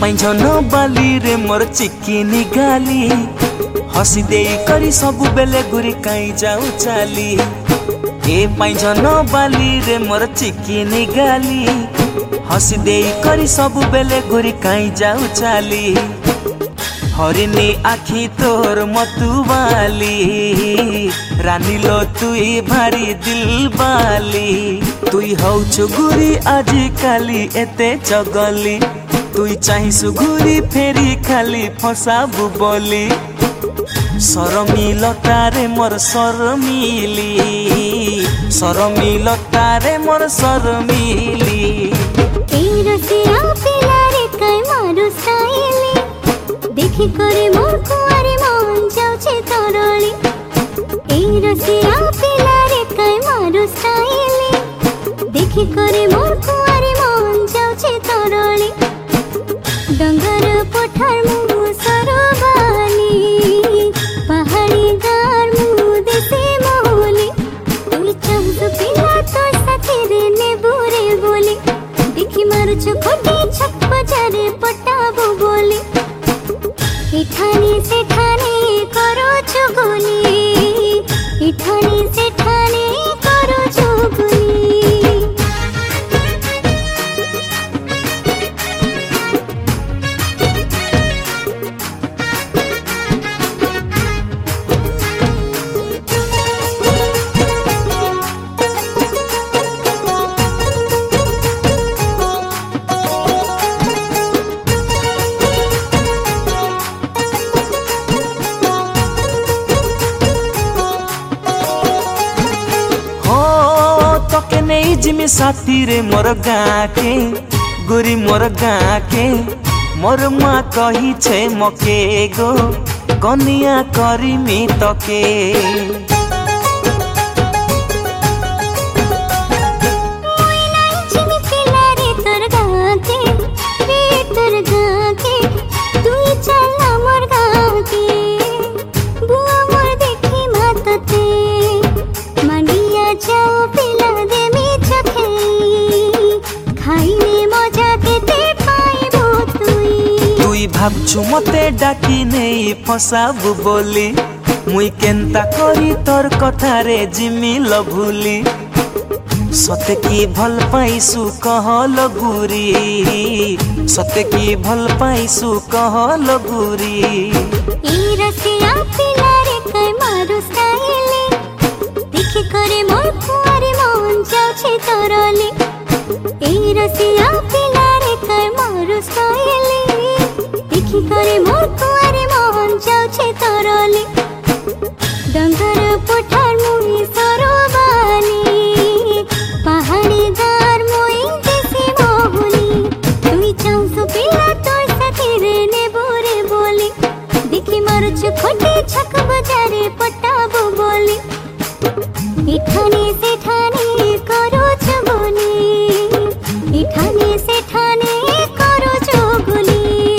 पैंझन बाली रे मोर चिकिनी गाली हसी दे करी सब बेले गुरी कहीं जाऊ चाली। ए पैंझन बाली रे मोर चिकिनी गाली हसी दे करी सब बेले गुरी कहीं जाऊ चाली। हरिनी आखी तोर मतुवाली रानी लो तुई भारी दिल बाली। तुई हौछु गुरी आजी काली एते चगली तुई चाहिसु घुरी फेरी खाली फसाबु बोली। सरमिल तारे मोर सरमिली सरमिल तारे मोर सरमिली। देखी करे मोर कुआरे मन जाउछे तरली। ए रसिया पिलारे काई मारो स्टाइली देखी करे मोर कुआरे मन जाउछे तरली। डंगर पठार मु सरबाली पहाड़ी गार मु देसे मोली। तुई चाहु पिला तोर साथी रे नेबुरे बोली देखी मारुछु खोटी छक बजारे पटाबो बोली। इठानी से ठाने करो चुगली इठानी से ठाने करो चुगली। नहीं जिमी साथी रे मोर गाँ के गोरी मोर गाँ के मोर माँ कही छे मके गो कनिया करिमी तके। भाबछु मते डाकी नहीं फसाबु बोली मुई केन्ता करी तोर कथा रे जिमी लभुली। सते की भल पाइसु कहल गुरी सते की भल पाइसु कहल गुरी। ई रसिया पिलारे काई मारो स्टाइली देखी करे मोर कुआरे मन जाउछे तरली। ई रसिया पिलारे काई मारो स्टाइली देखी करे मोर कुआरे मन जाउछे तरली। डंगर पठार मुई सरबाली पहाड़ी गार मुई देसे मोहली। तुई चाहु पिला तोर साथी रे नेबुरे बोली देखी मारुछु खोटी छक बजारे पटाबो बोली। इठानी से ठाने करो चुगली इठानी से ठाने करो चुगली।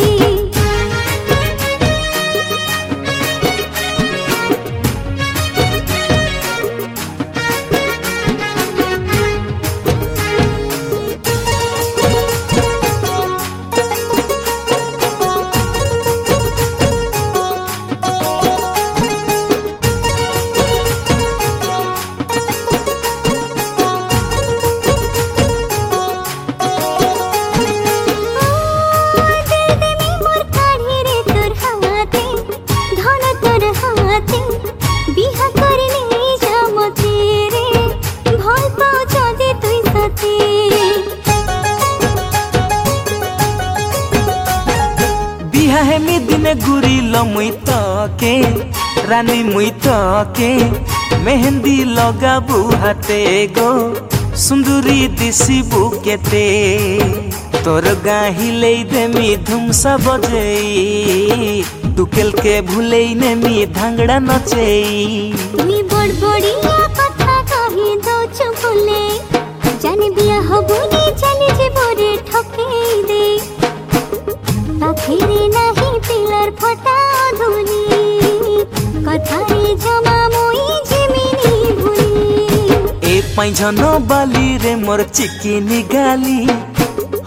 हेमी दिने गुरी लो मुई तके रानी मुई तके मेहंदी लगाबू हाथे गो सुंदरी दिसिबू केते। तोर गाही ले देमी धुमसा बजेई टुकेल के भूलेई नेमी धांगड़ा नचेई। तुई बड़ बड़िया कथा कही दौछु भूले जाने बिया हबुनी चली जे बोरे ठकेई दे। पाखेरे नाही पिलर फटा धुनी कथारे जमा मोई जिमिनी भुनी। ए पैंझन बाली रे मोर चिकिनी गाली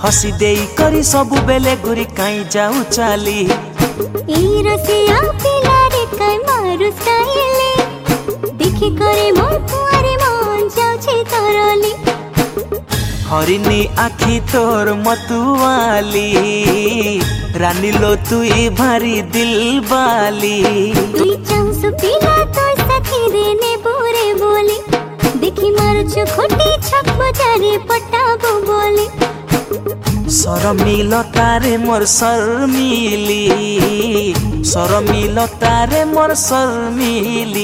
हसी देई करी सबु बेले गुरी काई जाऊ चाली এই রসিয়া পিলারে কাই মারু স্টাইলে দেখি করে মোর কুয়ারে মন যাচ্ছে তরলি हरिनी आखी तोर मतुआली रानी लो तुई भारी दिल बाली তুই চাউস পিলা তোর সাথে রে নে বোরে বলি দেখি মারুছ খোটি ছক বজারে পটাবো বলি सरमिल तारे मोर शर्मिली सरमिल तारे मोर शर्मिली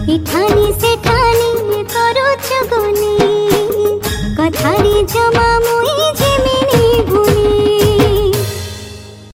इठानी से ठानी करो चगनी कथारी जमा